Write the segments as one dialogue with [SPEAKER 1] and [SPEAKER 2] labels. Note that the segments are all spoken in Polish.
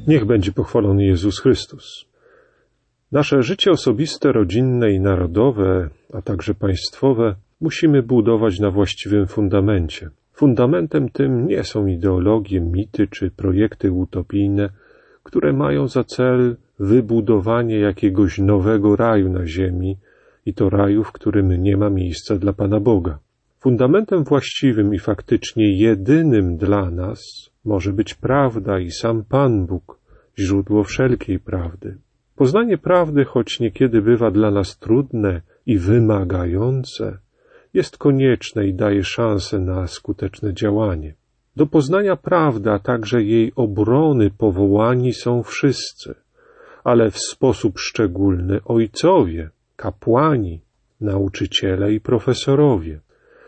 [SPEAKER 1] Niech będzie pochwalony Jezus Chrystus. Nasze życie osobiste, rodzinne i narodowe, a także państwowe musimy budować na właściwym fundamencie. Fundamentem tym nie są ideologie, mity czy projekty utopijne, które mają za cel wybudowanie jakiegoś nowego raju na ziemi i to raju, w którym nie ma miejsca dla Pana Boga. Fundamentem właściwym i faktycznie jedynym dla nas może być prawda i sam Pan Bóg, źródło wszelkiej prawdy. Poznanie prawdy, choć niekiedy bywa dla nas trudne i wymagające, jest konieczne i daje szansę na skuteczne działanie. Do poznania prawdy, a także jej obrony powołani są wszyscy, ale w sposób szczególny ojcowie, kapłani, nauczyciele i profesorowie.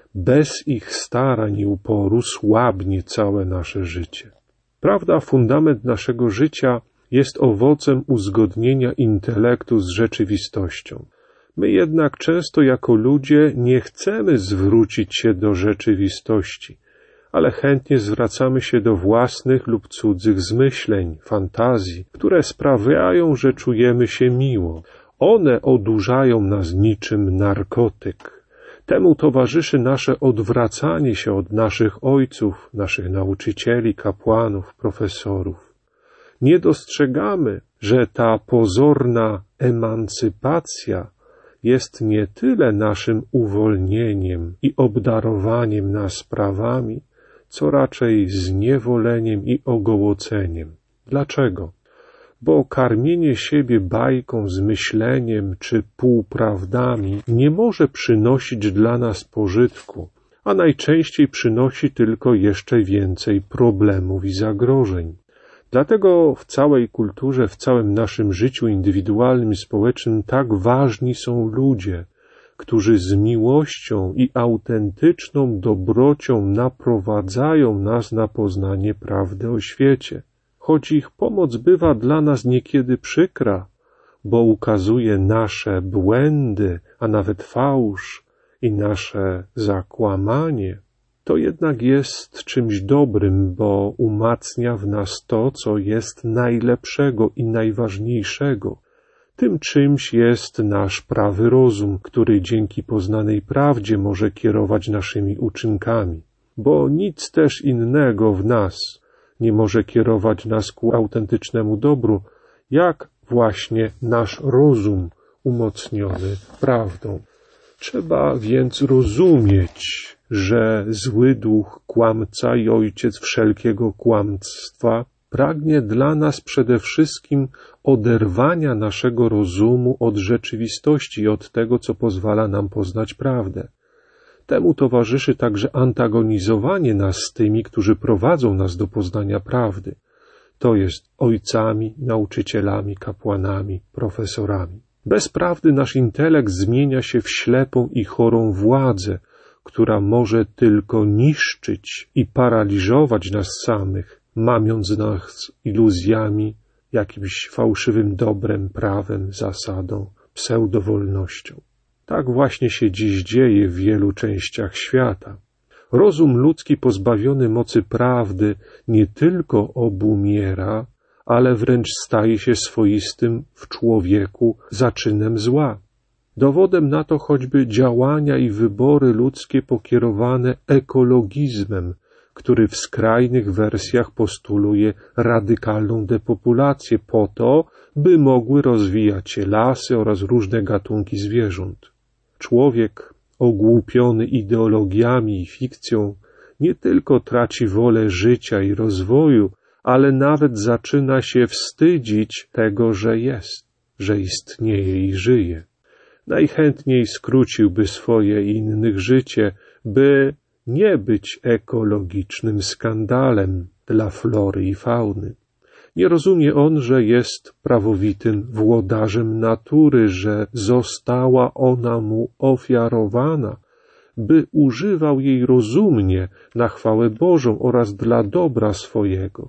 [SPEAKER 1] Bez ich starań i uporu słabnie całe nasze życie. Prawda, fundament naszego życia jest owocem uzgodnienia intelektu z rzeczywistością. My jednak często jako ludzie nie chcemy zwrócić się do rzeczywistości, ale chętnie zwracamy się do własnych lub cudzych zmyśleń, fantazji, które sprawiają, że czujemy się miło. One odurzają nas niczym narkotyk. Temu towarzyszy nasze odwracanie się od naszych ojców, naszych nauczycieli, kapłanów, profesorów. Nie dostrzegamy, że ta pozorna emancypacja jest nie tyle naszym uwolnieniem i obdarowaniem nas prawami, co raczej zniewoleniem i ogołoceniem. Dlaczego? Bo karmienie siebie bajką, zmyśleniem czy półprawdami nie może przynosić dla nas pożytku, a najczęściej przynosi tylko jeszcze więcej problemów i zagrożeń. Dlatego w całej kulturze, w całym naszym życiu indywidualnym i społecznym tak ważni są ludzie, którzy z miłością i autentyczną dobrocią naprowadzają nas na poznanie prawdy o świecie. Choć ich pomoc bywa dla nas niekiedy przykra, bo ukazuje nasze błędy, a nawet fałsz i nasze zakłamanie, to jednak jest czymś dobrym, bo umacnia w nas to, co jest najlepszego i najważniejszego. Tym czymś jest nasz prawy rozum, który dzięki poznanej prawdzie może kierować naszymi uczynkami, bo nic też innego w nas nie może kierować nas ku autentycznemu dobru, jak właśnie nasz rozum umocniony prawdą. Trzeba więc rozumieć, że zły duch, kłamca i ojciec wszelkiego kłamstwa pragnie dla nas przede wszystkim oderwania naszego rozumu od rzeczywistości i od tego, co pozwala nam poznać prawdę. Temu towarzyszy także antagonizowanie nas z tymi, którzy prowadzą nas do poznania prawdy. To jest ojcami, nauczycielami, kapłanami, profesorami. Bez prawdy nasz intelekt zmienia się w ślepą i chorą władzę, która może tylko niszczyć i paraliżować nas samych, mamiąc nas iluzjami, jakimś fałszywym dobrem, prawem, zasadą, pseudowolnością. Tak właśnie się dziś dzieje w wielu częściach świata. Rozum ludzki pozbawiony mocy prawdy nie tylko obumiera, ale wręcz staje się swoistym w człowieku zaczynem zła. Dowodem na to choćby działania i wybory ludzkie pokierowane ekologizmem, który w skrajnych wersjach postuluje radykalną depopulację po to, by mogły rozwijać się lasy oraz różne gatunki zwierząt. Człowiek, ogłupiony ideologiami i fikcją, nie tylko traci wolę życia i rozwoju, ale nawet zaczyna się wstydzić tego, że jest, że istnieje i żyje. Najchętniej skróciłby swoje i innych życie, by nie być ekologicznym skandalem dla flory i fauny. Nie rozumie on, że jest prawowitym włodarzem natury, że została ona mu ofiarowana, by używał jej rozumnie na chwałę Bożą oraz dla dobra swojego.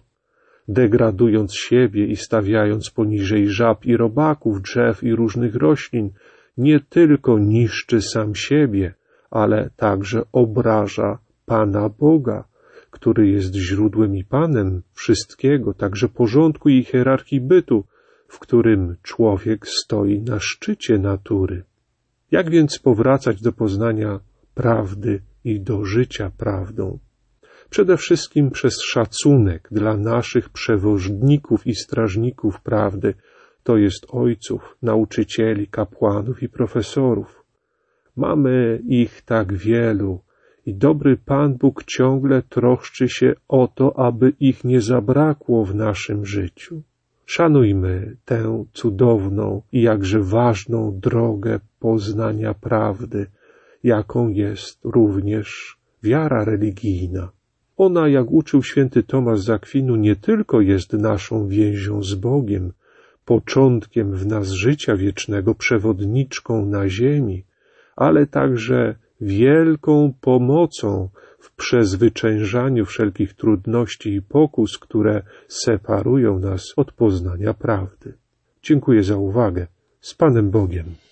[SPEAKER 1] Degradując siebie i stawiając poniżej żab i robaków, drzew i różnych roślin, nie tylko niszczy sam siebie, ale także obraża Pana Boga, który jest źródłem i Panem wszystkiego, także porządku i hierarchii bytu, w którym człowiek stoi na szczycie natury. Jak więc powracać do poznania prawdy i do życia prawdą? Przede wszystkim przez szacunek dla naszych przewoźników i strażników prawdy, to jest ojców, nauczycieli, kapłanów i profesorów. Mamy ich tak wielu i dobry Pan Bóg ciągle troszczy się o to, aby ich nie zabrakło w naszym życiu. Szanujmy tę cudowną i jakże ważną drogę poznania prawdy, jaką jest również wiara religijna. Ona, jak uczył święty Tomasz z Akwinu, nie tylko jest naszą więzią z Bogiem, początkiem w nas życia wiecznego, przewodniczką na ziemi, ale także wielką pomocą w przezwyciężaniu wszelkich trudności i pokus, które separują nas od poznania prawdy. Dziękuję za uwagę. Z Panem Bogiem.